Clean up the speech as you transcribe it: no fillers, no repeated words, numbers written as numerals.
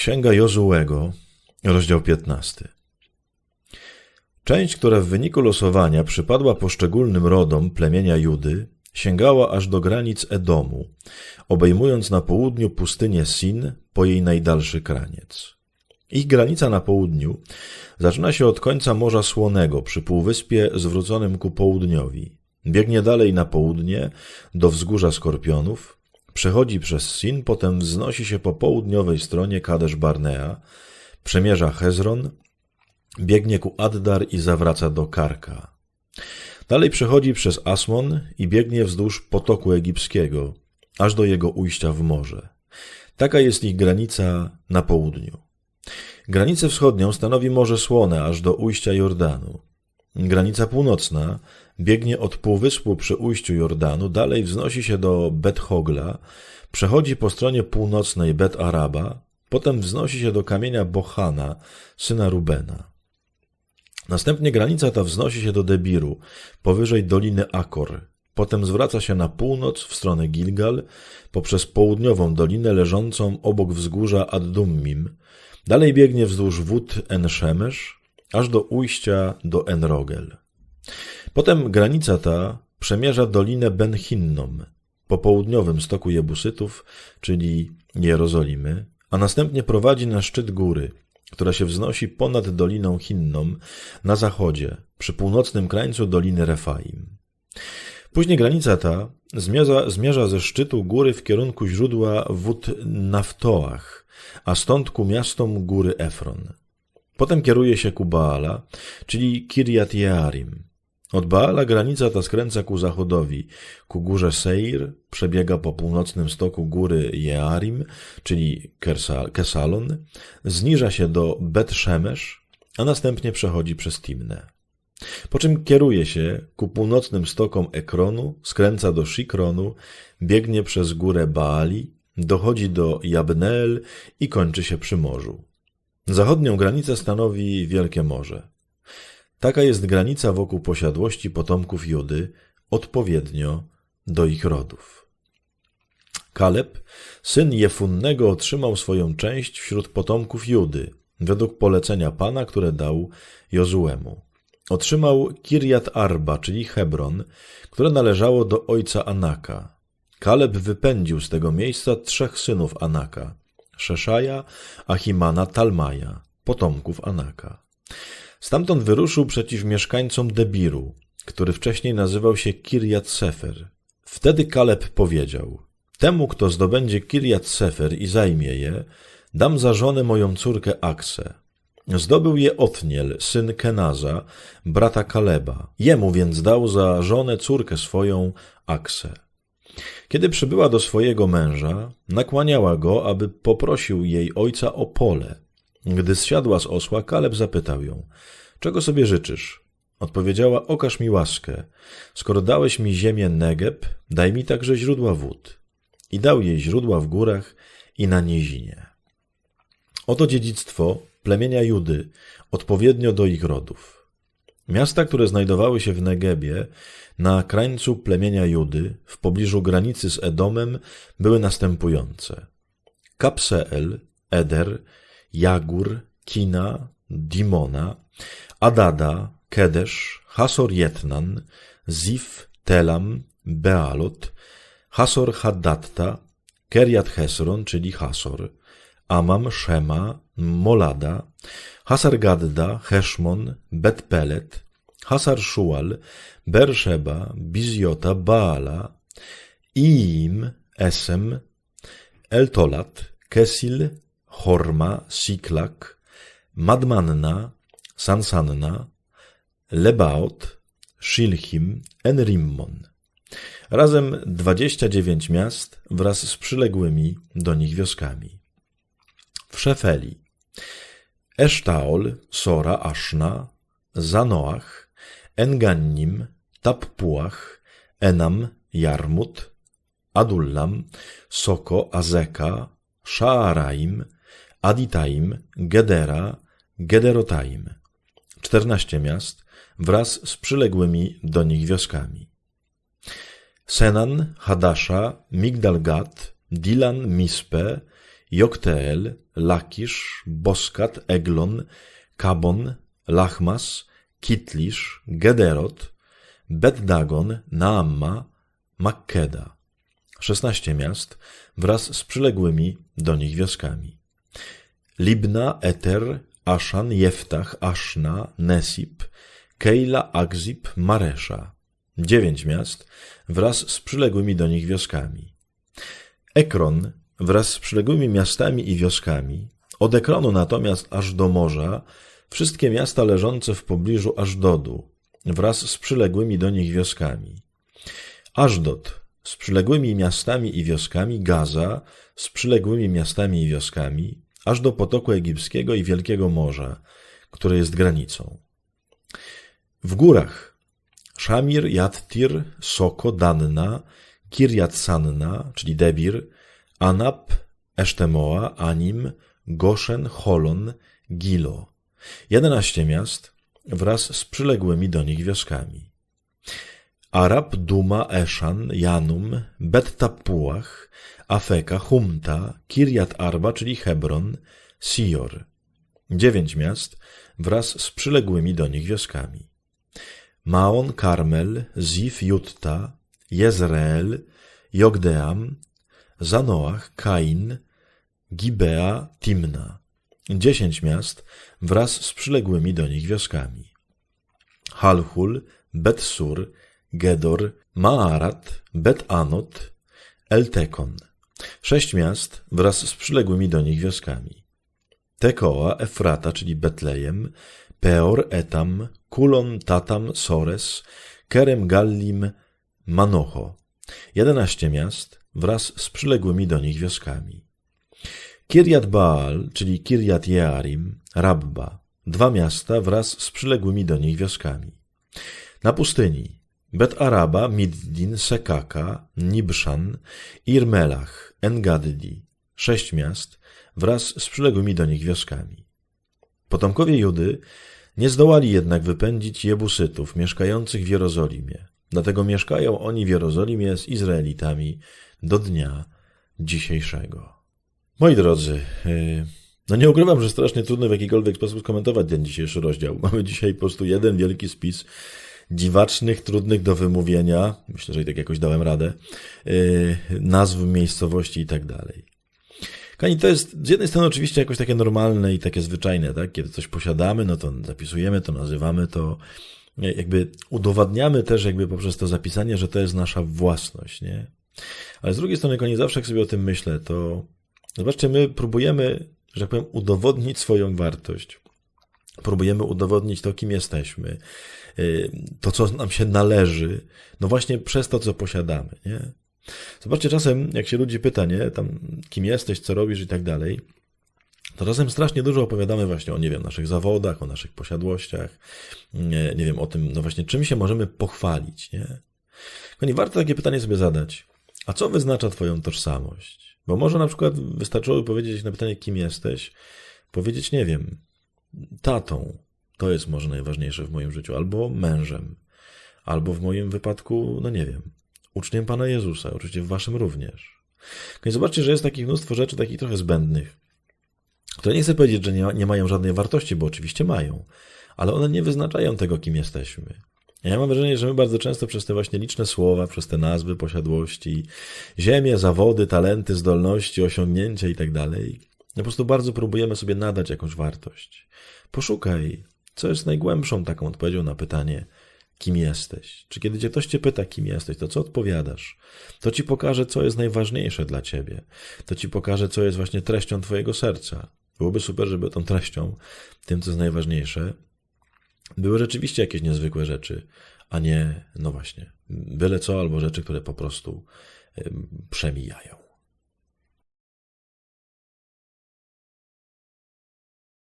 Księga Jozułego, rozdział 15. Część, która w wyniku losowania przypadła poszczególnym rodom plemienia Judy, sięgała aż do granic Edomu, obejmując na południu pustynię Sin po jej najdalszy kraniec. Ich granica na południu zaczyna się od końca Morza Słonego przy półwyspie zwróconym ku południowi. Biegnie dalej na południe do wzgórza Skorpionów, przechodzi przez Sin, potem wznosi się po południowej stronie Kadesz Barnea, przemierza Hezron, biegnie ku Addar i zawraca do Karka. Dalej przechodzi przez Asmon i biegnie wzdłuż potoku egipskiego, aż do jego ujścia w morze. Taka jest ich granica na południu. Granicę wschodnią stanowi Morze Słone aż do ujścia Jordanu. Granica północna biegnie od półwyspu przy ujściu Jordanu, dalej wznosi się do Bet-Hogla, przechodzi po stronie północnej Bet-Araba, potem wznosi się do kamienia Bochana, syna Rubena. Następnie granica ta wznosi się do Debiru, powyżej doliny Akor, potem zwraca się na północ w stronę Gilgal, poprzez południową dolinę leżącą obok wzgórza Addummim, dalej biegnie wzdłuż wód En-Szemesz, aż do ujścia do En-Rogel. Potem granica ta przemierza dolinę Ben-Hinnom, po południowym stoku Jebusytów, czyli Jerozolimy, a następnie prowadzi na szczyt góry, która się wznosi ponad doliną Hinnom na zachodzie, przy północnym krańcu doliny Refaim. Później granica ta zmierza ze szczytu góry w kierunku źródła wód Naftoach, a stąd ku miastom góry Efron. Potem kieruje się ku Baala, czyli Kirjat Jearim. Od Baala granica ta skręca ku zachodowi, ku górze Seir, przebiega po północnym stoku góry Jearim, czyli Kesalon, zniża się do Bet-Szemesz, a następnie przechodzi przez Timnę. Po czym kieruje się ku północnym stokom Ekronu, skręca do Shikronu, biegnie przez górę Baali, dochodzi do Jabneel i kończy się przy morzu. Zachodnią granicę stanowi Wielkie Morze. Taka jest granica wokół posiadłości potomków Judy, odpowiednio do ich rodów. Kaleb, syn Jefunnego, otrzymał swoją część wśród potomków Judy, według polecenia Pana, które dał Jozuemu. Otrzymał Kirjat Arba, czyli Hebron, które należało do ojca Anaka. Kaleb wypędził z tego miejsca 3 synów Anaka, Szeszaja, Achimana, Talmaja, potomków Anaka. Stamtąd wyruszył przeciw mieszkańcom Debiru, który wcześniej nazywał się Kirjat Sefer. Wtedy Kaleb powiedział: temu, kto zdobędzie Kirjat Sefer i zajmie je, dam za żonę moją córkę Aksę. Zdobył je Otniel, syn Kenaza, brata Kaleba. Jemu więc dał za żonę córkę swoją Aksę. Kiedy przybyła do swojego męża, nakłaniała go, aby poprosił jej ojca o pole. Gdy zsiadła z osła, Kaleb zapytał ją: czego sobie życzysz? Odpowiedziała: okaż mi łaskę. Skoro dałeś mi ziemię Negeb, daj mi także źródła wód. I dał jej źródła w górach i na nizinie. Oto dziedzictwo plemienia Judy, odpowiednio do ich rodów. Miasta, które znajdowały się w Negebie, na krańcu plemienia Judy, w pobliżu granicy z Edomem, były następujące: Kapseel, Eder, Jagur, Kina, Dimona, Adada, Kedesz, Hasor Jetnan, Zif, Telam, Bealot, Hasor Haddatta, Keriat Hesron, czyli Hasor, Amam, Szema, Molada, Hasar Gadda, Heszmon, Bet-Pelet, Hasar Szual, Berszeba, Bizjota, Baala, Iim, Esem, Eltolat, Kesil, Horma, Siklak, Madmanna, Sansanna, Lebaot, Shilchim, Enrimmon. Razem 29 miast wraz z przyległymi do nich wioskami. W Szefeli Esztaol, Sora, Aszna, Zanoach, Engannim, Tappuach, Enam, Jarmut, Adullam, Soko, Azeka, Szaaraim, Aditaim, Gedera, Gederotaim. 14 miast wraz z przyległymi do nich wioskami. Senan, Hadasza, Migdal-Gad, Dilan, Mispe, Jokteel, Lakisz, Boskat, Eglon, Kabon, Lachmas, Kitlisz, Gederot, Bet-Dagon, Naamma, Makkeda. 16 miast wraz z przyległymi do nich wioskami. Libna, Eter, Aszan, Jeftach, Aszna, Nesip, Kejla, Akzib, Maresza. 9 miast wraz z przyległymi do nich wioskami. Ekron wraz z przyległymi miastami i wioskami. Od Ekronu natomiast aż do morza wszystkie miasta leżące w pobliżu Ażdodu wraz z przyległymi do nich wioskami. Ażdod z przyległymi miastami i wioskami, Gaza z przyległymi miastami i wioskami, aż do Potoku Egipskiego i Wielkiego Morza, które jest granicą. W górach Szamir, Jattir, Soko, Danna, Kirjat Sanna, czyli Debir, Anab, Esztemoa, Anim, Goszen, Holon, Gilo. 11 miast wraz z przyległymi do nich wioskami. Arab, Duma, Eszan, Janum, Bet-Tappuach, Afeka, Humta, Kirjat Arba, czyli Hebron, Sior. 9 miast wraz z przyległymi do nich wioskami. Maon, Karmel, Zif, Jutta, Jezreel, Jogdeam, Zanoach, Kain, Gibea, Timna. 10 miast wraz z przyległymi do nich wioskami. Halhul, Bet-Sur, Gedor, Maarat, Bet-Anot, Eltekon. 6 miast wraz z przyległymi do nich wioskami. Tekoa, Efrata, czyli Betlejem, Peor, Etam, Kulon, Tatam, Sores, Kerem, Gallim, Manocho. 11 miast wraz z przyległymi do nich wioskami. Kirjat Baal, czyli Kirjat Jearim, Rabba. 2 miasta wraz z przyległymi do nich wioskami. Na pustyni Bet-Araba, Middin, Sekaka, Nibszan, Irmelach, Engaddi. 6 miast wraz z przyległymi do nich wioskami. Potomkowie Judy nie zdołali jednak wypędzić Jebusytów mieszkających w Jerozolimie. Dlatego mieszkają oni w Jerozolimie z Izraelitami do dnia dzisiejszego. Moi drodzy, nie ukrywam, że strasznie trudno w jakikolwiek sposób skomentować ten dzisiejszy rozdział. Mamy dzisiaj po prostu jeden wielki spis dziwacznych, trudnych do wymówienia, myślę, że i tak jakoś dałem radę, nazw miejscowości i tak dalej. Kochani, to jest z jednej strony oczywiście jakoś takie normalne i takie zwyczajne, tak? Kiedy coś posiadamy, no to zapisujemy to, nazywamy to, jakby udowadniamy też jakby poprzez to zapisanie, że to jest nasza własność, nie? Ale z drugiej strony, kochani, zawsze jak sobie o tym myślę, to zobaczcie, my próbujemy, że tak powiem, udowodnić swoją wartość. Próbujemy udowodnić to, kim jesteśmy, to, co nam się należy, no właśnie przez to, co posiadamy, nie? Zobaczcie, czasem, jak się ludzi pyta, nie, tam, kim jesteś, co robisz i tak dalej, to czasem strasznie dużo opowiadamy właśnie o, nie wiem, naszych zawodach, o naszych posiadłościach, nie wiem, o tym, no właśnie, czym się możemy pochwalić, nie? Kochani, warto takie pytanie sobie zadać. A co wyznacza twoją tożsamość? Bo może na przykład wystarczyłoby powiedzieć na pytanie, kim jesteś, powiedzieć, nie wiem, tatą. To jest może najważniejsze w moim życiu. Albo mężem. Albo w moim wypadku, no nie wiem, uczniem Pana Jezusa. Oczywiście w waszym również. I zobaczcie, że jest takich mnóstwo rzeczy, takich trochę zbędnych, które nie chcę powiedzieć, że nie mają żadnej wartości, bo oczywiście mają, ale one nie wyznaczają tego, kim jesteśmy. Ja mam wrażenie, że my bardzo często przez te właśnie liczne słowa, przez te nazwy, posiadłości, ziemię, zawody, talenty, zdolności, osiągnięcia i tak dalej, po prostu bardzo próbujemy sobie nadać jakąś wartość. Poszukaj, co jest najgłębszą taką odpowiedzią na pytanie, kim jesteś. Czy kiedy ktoś cię pyta, kim jesteś, to co odpowiadasz? To ci pokaże, co jest najważniejsze dla ciebie. To ci pokaże, co jest właśnie treścią twojego serca. Byłoby super, żeby tą treścią, tym, co jest najważniejsze, były rzeczywiście jakieś niezwykłe rzeczy, a nie, no właśnie, byle co albo rzeczy, które po prostu przemijają.